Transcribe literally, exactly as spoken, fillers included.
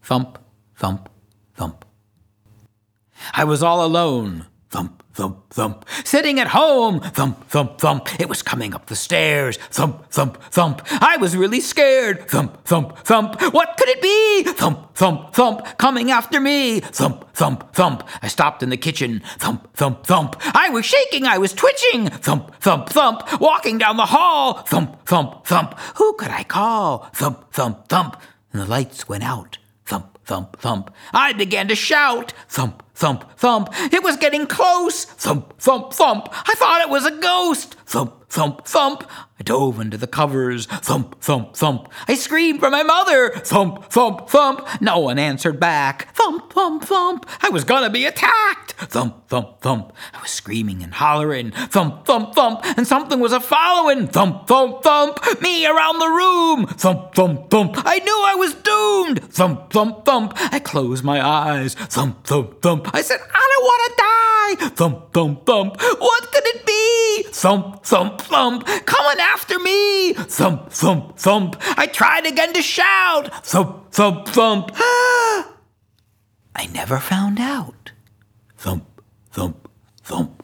thump, thump, thump. I was all alone, thump, thump, thump. Sitting at home, thump, thump, thump. It was coming up the stairs, thump, thump, thump. I was really scared, thump, thump, thump. What could it be? Thump, thump, thump. Coming after me, thump, thump, thump. I stopped in the kitchen, thump, thump, thump. I was shaking, I was twitching, thump, thump, thump. Walking down the hall, thump, thump, thump. Who could I call? Thump, thump, thump. And the lights went out, thump, thump, thump. I began to shout, thump, thump, thump. It was getting close, thump, thump, thump. I thought it was a ghost, thump, thump, thump. I dove into the covers, thump, thump, thump. I screamed for my mother, thump, thump, thump. No one answered back, thump, thump, thump. I was gonna be attacked, thump, thump, thump. I was screaming and hollering, thump, thump, thump. And something was a-following, thump, thump, thump. Me around the room, thump, thump, thump. I knew I was doomed, thump, thump, thump. I closed my eyes, thump, thump, thump. I said, I don't want to die, thump, thump, thump. What could it be? Thump, thump, thump. Coming after me, thump, thump, thump. I tried again to shout, thump, thump, thump. I never found out, thump, thump, thump.